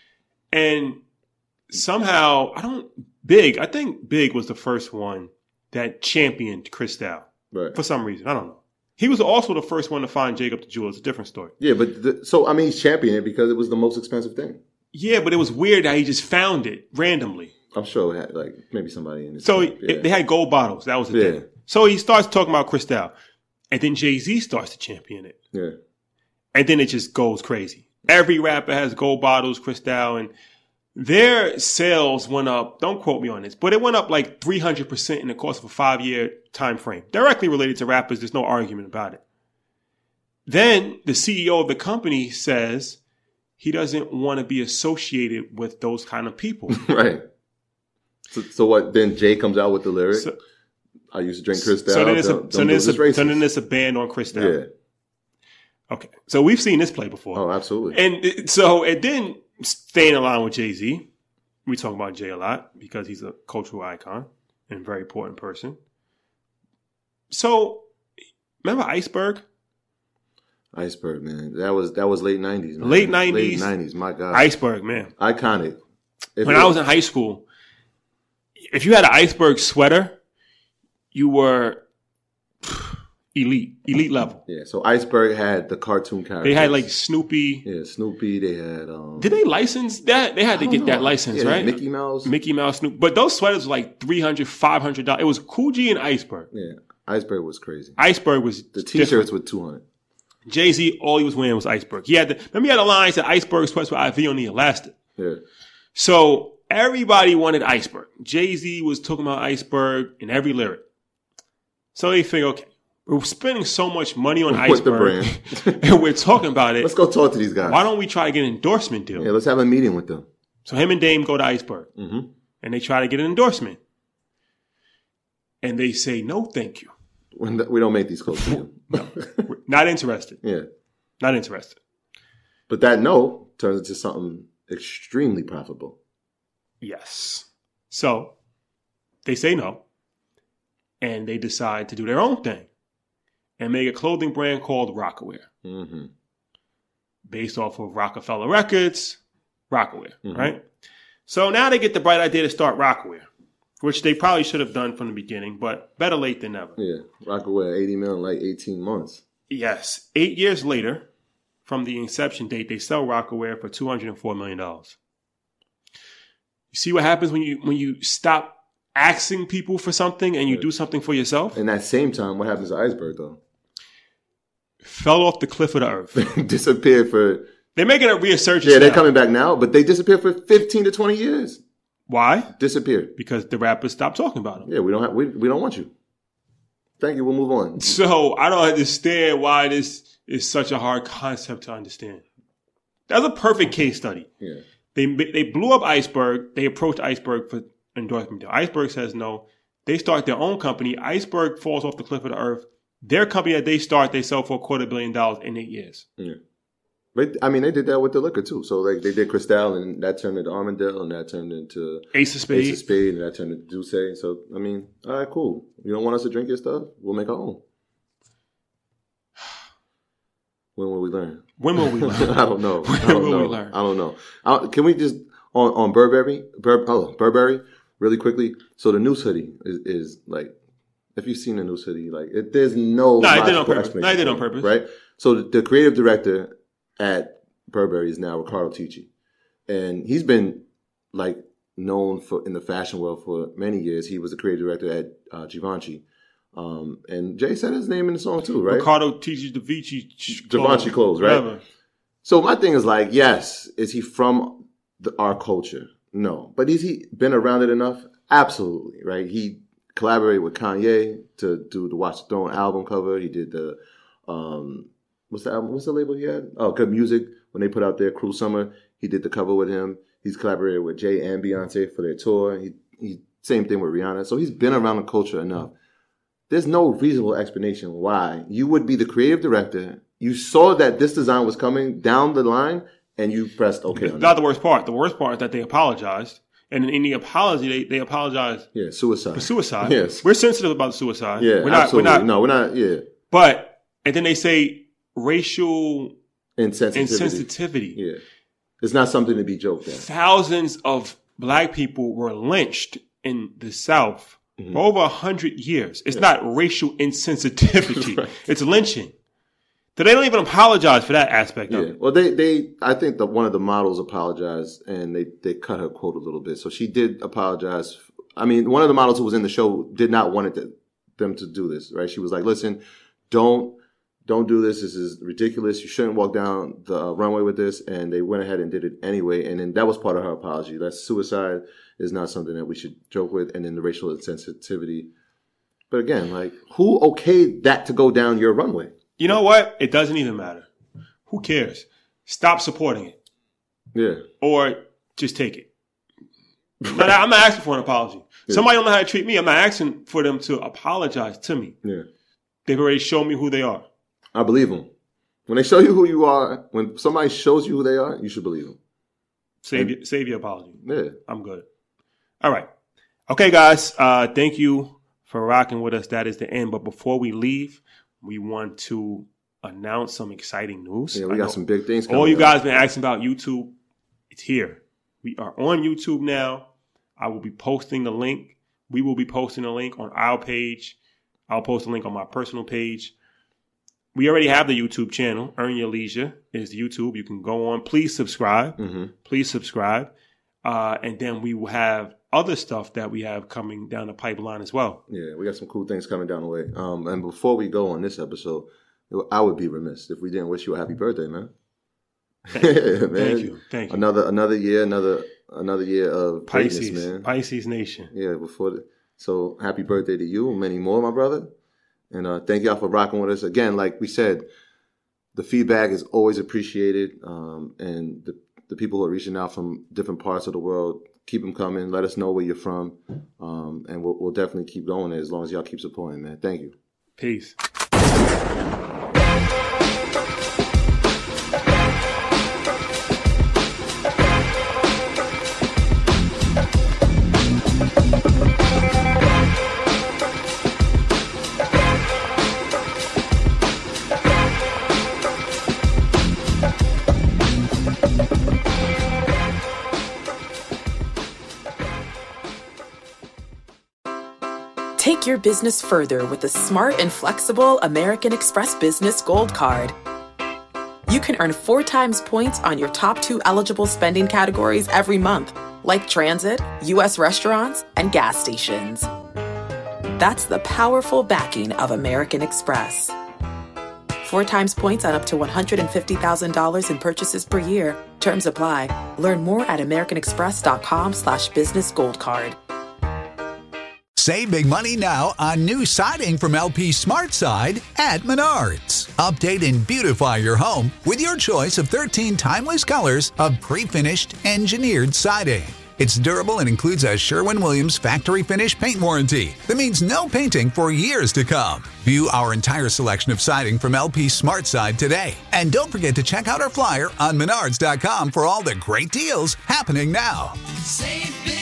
And somehow, I don't, Big, I think Big was the first one that championed Cristal. Right. For some reason. I don't know. He was also the first one to find Jacob the Jewel. It's a different story. Yeah, but the, so, I mean, he's championing it because it was the most expensive thing. Yeah, but it was weird that he just found it randomly. I'm sure it had, like, maybe somebody in it. So he, yeah. they had gold bottles. That was the yeah. thing. So he starts talking about Cristal. And then Jay-Z starts to champion it. Yeah. And then it just goes crazy. Every rapper has gold bottles, Cristal, and their sales went up, don't quote me on this, but it went up like three hundred percent in the course of a five-year time frame. Directly related to rappers, there's no argument about it. Then the C E O of the company says he doesn't want to be associated with those kind of people. Right. So, so what, then Jay comes out with the lyric, so, I used to drink Cristal. So then it's a, so then it's a, so then it's a ban on Cristal. Yeah. Okay. So we've seen this play before. Oh, absolutely. And it, so it then... Staying in line with Jay-Z, we talk about Jay a lot because he's a cultural icon and a very important person. So, remember Iceberg? Iceberg, man. That was that was late nineties. Man. Late nineties. Late nineties, my God. Iceberg, man. Iconic. If when I was in high school, if you had an Iceberg sweater, you were elite, elite level. Yeah, so Iceberg had the cartoon characters. They had like Snoopy. Yeah, Snoopy. They had. Um, Did they license that? They had to get know. that license, yeah, right? Mickey Mouse. Mickey Mouse, Snoopy. But those sweaters were like three hundred dollars, five hundred dollars. It was Cool G and Iceberg. Yeah, Iceberg was crazy. Iceberg was the T-shirts with two hundred dollars. Jay-Z, all he was wearing was Iceberg. He had the, remember he had a line that Iceberg sweats with I V on the elastic. Yeah. So everybody wanted Iceberg. Jay-Z was talking about Iceberg in every lyric. So they figure, okay, we're spending so much money on What's Iceberg the brand? and we're talking about it. Let's go talk to these guys. Why don't we try to get an endorsement deal? Yeah, let's have a meeting with them. So him and Dame go to Iceberg. Mm-hmm. And they try to get an endorsement. And they say, no, thank you. We don't make these clothes for you. No, not interested. Yeah. Not interested. But that no turns into something extremely profitable. Yes. So they say no. And they decide to do their own thing and make a clothing brand called Rocawear. Mm-hmm. based off of Rockefeller Records, Rocawear, Mhm. right? So now they get the bright idea to start Rocawear, which they probably should have done from the beginning, but better late than never. Yeah, Rocawear, eighty mil in like eighteen months. Yes. Eight years later, from the inception date, they sell Rocawear for two hundred four million dollars. You see what happens when you when you stop asking people for something and you do something for yourself? In that same time, what happens to Iceberg though? Fell off the cliff of the earth. Disappeared for. They're making a resurgence. Yeah, they're now. coming back now, but they disappeared for fifteen to twenty years. Why? Disappeared. Because the rappers stopped talking about them. Yeah, we don't have. We, we don't want you. Thank you. We'll move on. So I don't understand why this is such a hard concept to understand. That's a perfect case study. Yeah. They they blew up Iceberg. They approached Iceberg for endorsement deal. Iceberg says no. They start their own company. Iceberg falls off the cliff of the earth. Their company that they start, they sell for a quarter billion dollars in eight years. Yeah. But I mean, they did that with the liquor too. So like they did Cristal, and that turned into Armandale, and that turned into Ace of Spades. Ace of Spade, and that turned into Douce. So I mean, all right, cool. You don't want us to drink your stuff? We'll make our own. When will we learn? When will we learn? I don't know. When I don't will know. we learn? I don't know. Uh, can we just on on Burberry, Bur, oh Burberry, really quickly? So the Noose hoodie is, is like, if you've seen the Noose hoodie, like it, there's no. No, I did on logical purpose. No, I did on purpose. Right. So the, the creative director at Burberry is now Riccardo Tisci, and he's been like known for in the fashion world for many years. He was the creative director at uh, Givenchy. Um, and Jay said his name in the song too, right? Riccardo teaches Da Vinci Givenchy clothes, right? Whatever. So my thing is like, yes, is he from the, our culture? No. But is he been around it enough? Absolutely, right? He collaborated with Kanye to do the Watch the Throne album cover. He did the, um, what's the album? What's the label he had? Oh, Good Music. When they put out their Cruel Summer, he did the cover with him. He's collaborated with Jay and Beyonce for their tour. He, he same thing with Rihanna. So he's been around the culture enough. There's no reasonable explanation why you would be the creative director. You saw that this design was coming down the line, and you pressed OK It's on not it. the worst part. The worst part is that they apologized. And in the apology, they, they apologized Yeah, suicide. for suicide. Yes. We're sensitive about suicide. Yeah, we're not, absolutely. We're not, no, we're not. Yeah, But, and then they say racial insensitivity. insensitivity. Yeah, it's not something to be joked at. Thousands of black people were lynched in the South Mhm. for over a hundred years. It's not racial insensitivity. Right. It's lynching. So they don't even apologize for that aspect of Yeah. it. Well, they, they, I think that one of the models apologized, and they, they cut her quote a little bit. So she did apologize. I mean, one of the models who was in the show did not want it to, them to do this, right? She was like, listen, don't, don't do this. This is ridiculous. You shouldn't walk down the uh, runway with this. And they went ahead and did it anyway. And then that was part of her apology. That suicide is not something that we should joke with. And then the racial insensitivity. But again, like, who okayed that to go down your runway? You know what? It doesn't even matter. Who cares? Stop supporting it. Yeah. Or just take it. I'm not, I'm not asking for an apology. Yeah. Somebody don't know how to treat me. I'm not asking for them to apologize to me. Yeah. They've already shown me who they are. I believe them. When they show you who you are, when somebody shows you who they are, you should believe them. Save, And- your, save your apology. Yeah. I'm good. All right. Okay, guys. Uh, thank you for rocking with us. That is the end. But before we leave, we want to announce some exciting news. Yeah, I we know got some big things coming all you up. guys been asking about YouTube. It's here. We are on YouTube now. I will be posting the link. We will be posting a link on our page. I'll post a link on my personal page. We already have the YouTube channel. Earn Your Leisure is the YouTube. You can go on. Please subscribe. Mm-hmm. Please subscribe. Uh, and then we will have other stuff that we have coming down the pipeline as well. Yeah, we got some cool things coming down the way. Um, and before we go on this episode, I would be remiss if we didn't wish you a happy birthday, man. Thank, Yeah, man. thank you. Thank you. Another another year, another another year of Pisces. greatness, man. Pisces Nation. Yeah, before the, so happy birthday to you and many more, my brother. And uh, thank y'all for rocking with us again. Like we said, the feedback is always appreciated, um, and the the people who are reaching out from different parts of the world, keep them coming. Let us know where you're from, um, and we'll, we'll definitely keep going as long as y'all keep supporting, man. Thank you. Peace. Take your business further with the smart and flexible American Express Business Gold Card. You can earn four times points on your top two eligible spending categories every month, like transit, U S restaurants, and gas stations. That's the powerful backing of American Express. Four times points on up to one hundred fifty thousand dollars in purchases per year. Terms apply. Learn more at americanexpress.com slash business gold card. Save big money now on new siding from L P SmartSide at Menards. Update and beautify your home with your choice of thirteen timeless colors of pre-finished engineered siding. It's durable and includes a Sherwin-Williams factory finish paint warranty that means no painting for years to come. View our entire selection of siding from L P SmartSide today. And don't forget to check out our flyer on menards dot com for all the great deals happening now. Save big